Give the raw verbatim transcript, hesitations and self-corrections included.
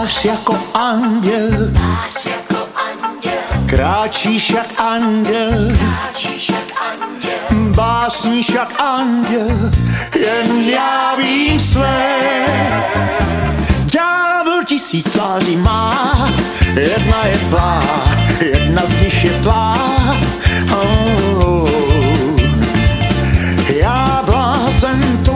Tvář jako anděl, tvář jako anděl, kráčíš jak anděl, kráčíš jak anděl, básníš jak anděl, jen já vím své. Ďábel tisíc tváří má, jedna je tvá, jedna z nich je tvá.